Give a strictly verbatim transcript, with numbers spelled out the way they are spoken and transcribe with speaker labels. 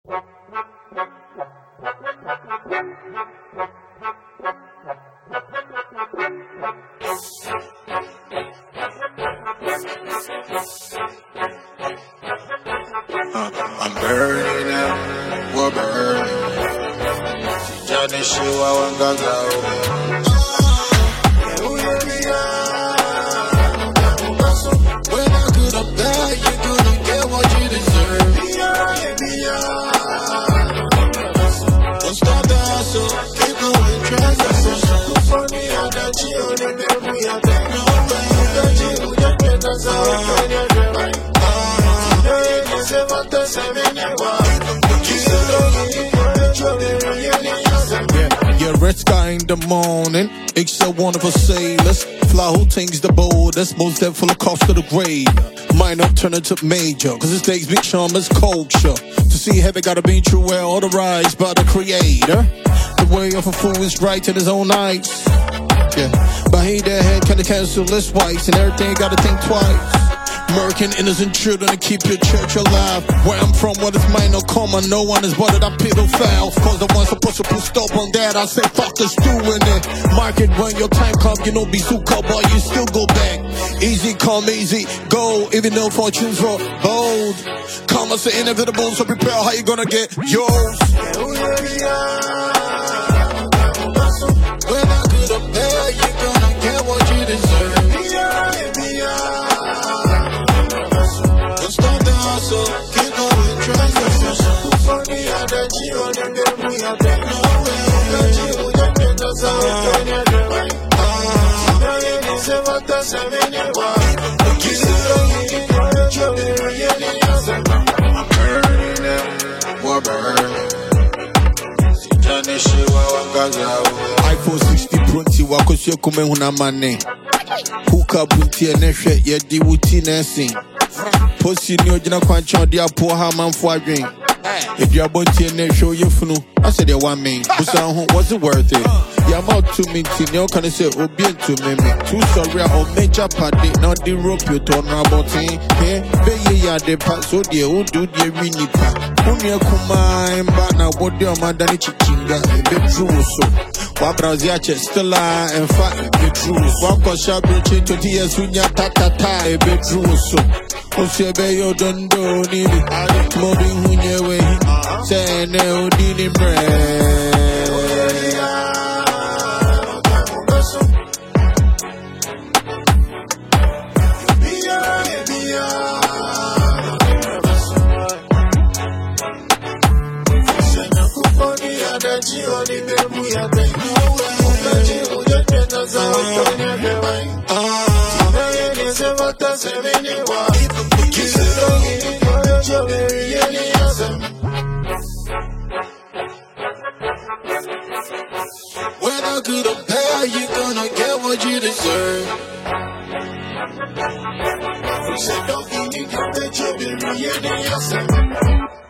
Speaker 1: I'm burning up, we're burning. Johnny Shiwa and Gaza. When I could have died, you're gonna get what you deserve. Don't stop the hustle, keep going, try to hustle. Funny how that you on the baby, I think no way. That you just get us out of your right.
Speaker 2: Yeah, red sky in the morning, extra wonderful sailors. Fly who things the boldest, most dead full of cost to the grave. Minor turn into major, cause this day's big shaman's culture. To see heaven gotta be true, where authorized by the creator. The way of a fool is right in his own eyes. Yeah, but he that head kinda cancel this twice, and everything gotta think twice. Murking innocent children to keep your church alive. Where I'm from, what is mine, no karma. No one is bothered, I pedophile. Cause the ones supposed to put stop on that, I say fuck us doing it. Market when your time come, you know be so cowboy, you still go back. Easy come, easy go, even though fortunes are bold. Karma's the inevitable, so prepare how you gonna get yours.
Speaker 1: When I could have paid, you gonna get what you deserve. So keep going, try to hustle. Funny how that you on the baby, I think no way. That you just get us out of your right. Now you need to what that's having you want. Kiss it on you, you're really awesome. I'm burning up, we're burning. Johnny Shiwa and Gaza.
Speaker 2: iPhone sixty twenty, wakos yo kume huna mane. Hook up bunti eneshe, ye di wuti nesi. Pussy new jina kwancho dia po ha man for drink. If you're bunty and show you funu, I said you want me. Was it worth it? Yeah, I'm out to me, you can say, oh, be to me. Too sorry, or major party, not the rope you turn about it. Hey, baby, yeah, the pass, so dear, who do the mini pack? Unia Kuma, and Bana, what your madani chichinga, a bit true so. Wabrazia Stella, and fat, the true. Wako Shabby, twenty years, when you're tata, a bit true so. Osebe yo don't do need it. Moving when you way. Say no need him
Speaker 1: When I could have paid, you gonna get what you deserve. You said don't give me that you've been really awesome.